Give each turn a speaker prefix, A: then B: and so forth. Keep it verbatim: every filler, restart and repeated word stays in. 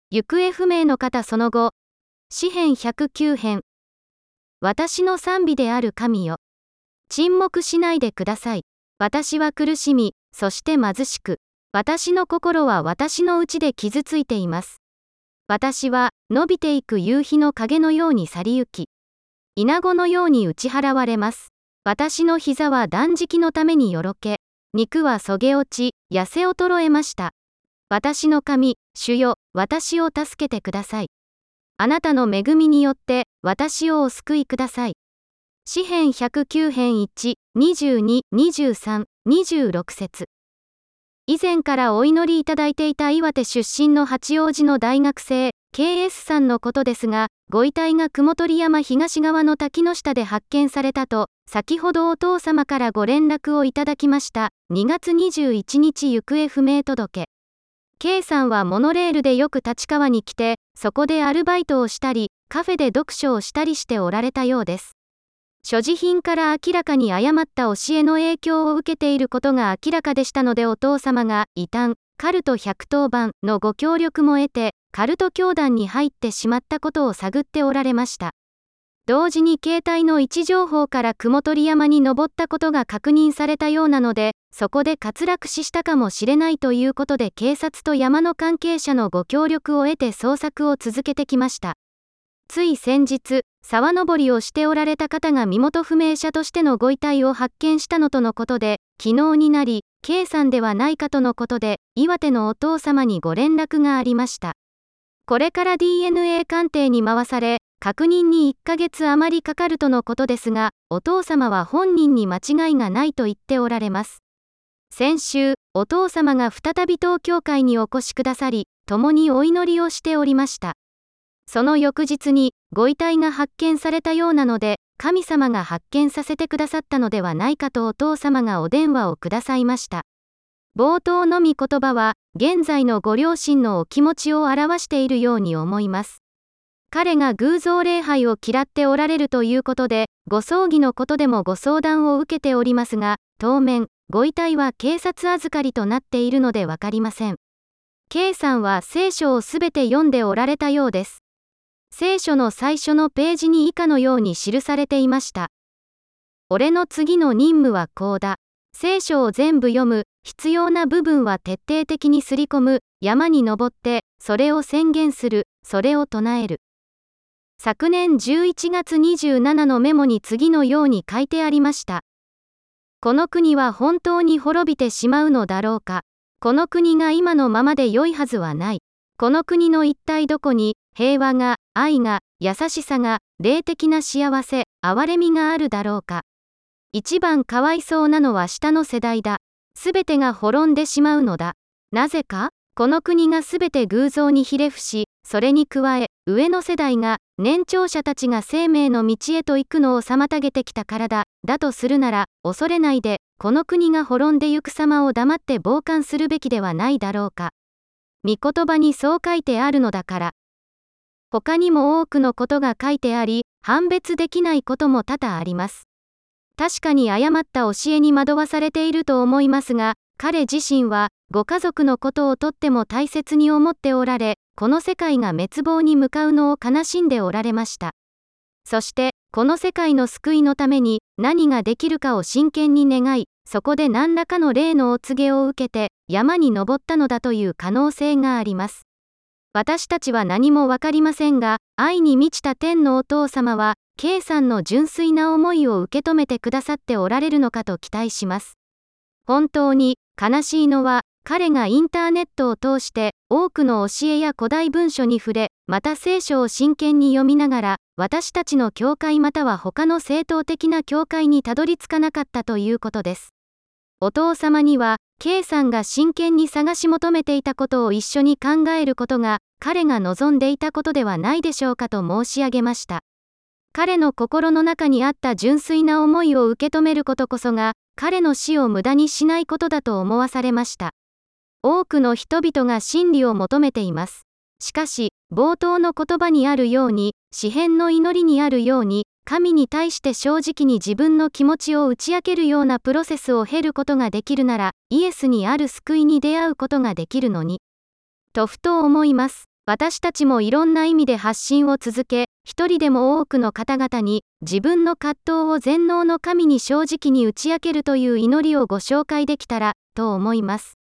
A: 行方不明の方その後。詩編ひゃくきゅう編。私の賛美である神よ。沈黙しないでください。私は苦しみ、そして貧しく。私の心は私の内で傷ついています。私は、伸びていく夕日の影のように去りゆき。稲子のように打ち払われます。私の膝は断食のためによろけ。肉はそげ落ち、痩せ衰えました。私の神、主よ、私を助けてください。あなたの恵みによって、私をお救いください。詩編ひゃくきゅう編いち、にじゅうに、にじゅうさん、にじゅうろく節。以前からお祈りいただいていた岩手出身の八王子の大学生、ケーエス さんのことですが、ご遺体が雲取山東側の滝の下で発見されたと、先ほどお父様からご連絡をいただきました。にがつにじゅういちにち行方不明届。K さんはモノレールでよく立川に来て、そこでアルバイトをしたり、カフェで読書をしたりしておられたようです。所持品から明らかに誤った教えの影響を受けていることが明らかでしたのでお父様が異端、カルトひゃくとおばんのご協力も得て、カルト教団に入ってしまったことを探っておられました。同時に携帯の位置情報から雲取山に登ったことが確認されたようなので、そこで滑落死したかもしれないということで警察と山の関係者のご協力を得て捜索を続けてきました。つい先日、沢登りをしておられた方が身元不明者としてのご遺体を発見したのとのことで、昨日になり、K さんではないかとのことで、岩手のお父様にご連絡がありました。これから ディーエヌエー 鑑定に回され、確認にいっかげつ余りかかるとのことですが、お父様は本人に間違いがないと言っておられます。先週、お父様が再び東教会にお越しくださり、共にお祈りをしておりました。その翌日に、ご遺体が発見されたようなので、神様が発見させてくださったのではないかとお父様がお電話をくださいました。冒頭のみ言葉は、現在のご両親のお気持ちを表しているように思います。彼が偶像礼拝を嫌っておられるということで、ご葬儀のことでもご相談を受けておりますが、当面、ご遺体は警察預かりとなっているのでわかりません。K さんは聖書をすべて読んでおられたようです。聖書の最初のページに以下のように記されていました。俺の次の任務はこうだ。聖書を全部読む、必要な部分は徹底的にすり込む、山に登って、それを宣言する、それを唱える。昨年じゅういちがつにじゅうしちにちのメモに次のように書いてありました。この国は本当に滅びてしまうのだろうか。この国が今のままで良いはずはない。この国の一体どこに、平和が、愛が、優しさが、霊的な幸せ、憐れみがあるだろうか。一番かわいそうなのは下の世代だ。すべてが滅んでしまうのだ。なぜか、この国がすべて偶像にひれ伏し、それに加え、上の世代が、年長者たちが生命の道へと行くのを妨げてきたからだ。だとするなら、恐れないで、この国が滅んでゆく様を黙って傍観するべきではないだろうか。御言葉にそう書いてあるのだから。他にも多くのことが書いてあり、判別できないことも多々あります。確かに誤った教えに惑わされていると思いますが、彼自身は、ご家族のことをとっても大切に思っておられ、この世界が滅亡に向かうのを悲しんでおられました。そして、この世界の救いのために、何ができるかを真剣に願い、そこで何らかの霊のお告げを受けて、山に登ったのだという可能性があります。私たちは何もわかりませんが、愛に満ちた天のお父様は、K さんの純粋な思いを受け止めてくださっておられるのかと期待します。本当に、悲しいのは、彼がインターネットを通して、多くの教えや古代文書に触れ、また聖書を真剣に読みながら、私たちの教会または他の正統的な教会にたどり着かなかったということです。お父様には、K さんが真剣に探し求めていたことを一緒に考えることが、彼が望んでいたことではないでしょうかと申し上げました。彼の心の中にあった純粋な思いを受け止めることこそが、彼の死を無駄にしないことだと思わされました。多くの人々が真理を求めています。しかし、冒頭の言葉にあるように、詩編の祈りにあるように、神に対して正直に自分の気持ちを打ち明けるようなプロセスを経ることができるなら、イエスにある救いに出会うことができるのに、とふと思います。 私たちもいろんな意味で発信を続け、一人でも多くの方々に、自分の葛藤を全能の神に正直に打ち明けるという祈りをご紹介できたら、と思います。